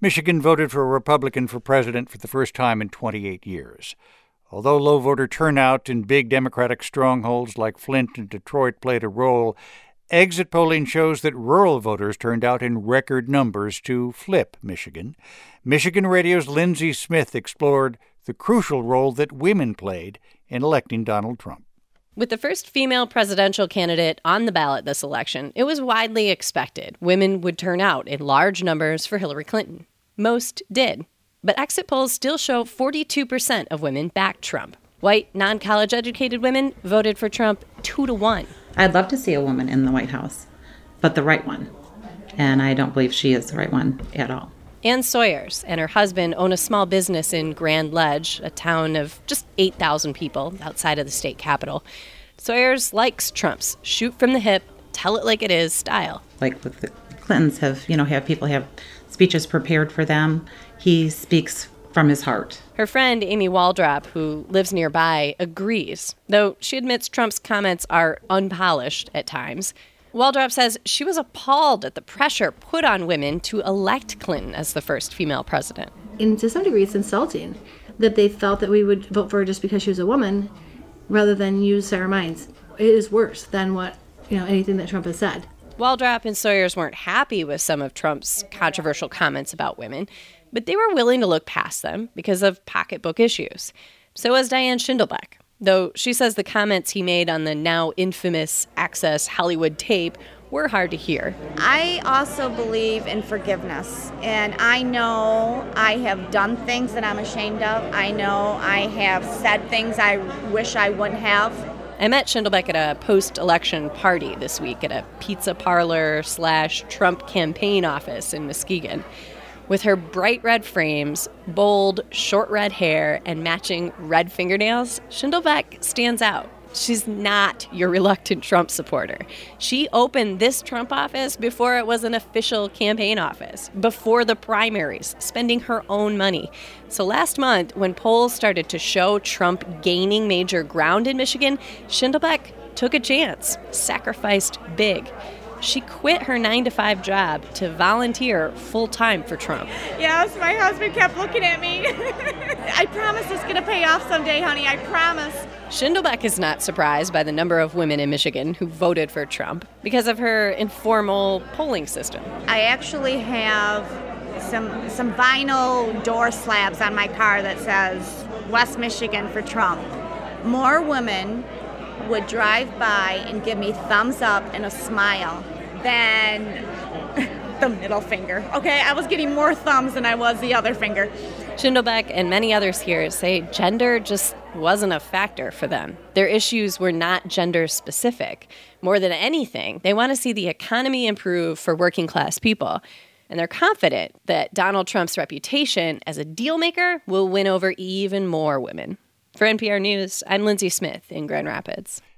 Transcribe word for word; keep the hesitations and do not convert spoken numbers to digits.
Michigan voted for a Republican for president for the first time in twenty-eight years. Although low voter turnout in big Democratic strongholds like Flint and Detroit played a role, exit polling shows that rural voters turned out in record numbers to flip Michigan. Michigan Radio's Lindsay Smith explored the crucial role that women played in electing Donald Trump. With the first female presidential candidate on the ballot this election, it was widely expected women would turn out in large numbers for Hillary Clinton. Most did. But exit polls still show forty-two percent of women backed Trump. White, non-college educated women voted for Trump two to one. I'd love to see a woman in the White House, but the right one. And I don't believe she is the right one at all. Ann Sawyers and her husband own a small business in Grand Ledge, a town of just eight thousand people outside of the state capital. Sawyers likes Trump's shoot from the hip, tell it like it is style. Like with the Clintons have, you know, have people have speeches prepared for them. He speaks from his heart. Her friend Amy Waldrop, who lives nearby, agrees, though she admits Trump's comments are unpolished at times. Waldrop says she was appalled at the pressure put on women to elect Clinton as the first female president. And to some degree, it's insulting that they felt that we would vote for her just because she was a woman rather than use our minds. It is worse than what, you know, anything that Trump has said. Waldrop and Sawyers weren't happy with some of Trump's controversial comments about women, but they were willing to look past them because of pocketbook issues. So was Diane Schindelbeck, though she says the comments he made on the now infamous Access Hollywood tape were hard to hear. I also believe in forgiveness, and I know I have done things that I'm ashamed of. I know I have said things I wish I wouldn't have. I met Schindelbeck at a post-election party this week at a pizza parlor slash Trump campaign office in Muskegon. With her bright red frames, bold, short red hair, and matching red fingernails, Schindelbeck stands out. She's not your reluctant Trump supporter. She opened this Trump office before it was an official campaign office, before the primaries, spending her own money. So last month, when polls started to show Trump gaining major ground in Michigan, Schindelbeck took a chance, sacrificed big. She quit her nine to five job to volunteer full-time for Trump. Yes, my husband kept looking at me. I promise it's going to pay off someday, honey. I promise. Schindelbeck is not surprised by the number of women in Michigan who voted for Trump because of her informal polling system. I actually have some some vinyl door slabs on my car that says West Michigan for Trump. More women would drive by and give me thumbs up and a smile than the middle finger. Okay, I was getting more thumbs than I was the other finger. Schindelbeck and many others here say gender just wasn't a factor for them. Their issues were not gender specific. More than anything, they want to see the economy improve for working class people. And they're confident that Donald Trump's reputation as a deal maker will win over even more women. For N P R News, I'm Lindsay Smith in Grand Rapids.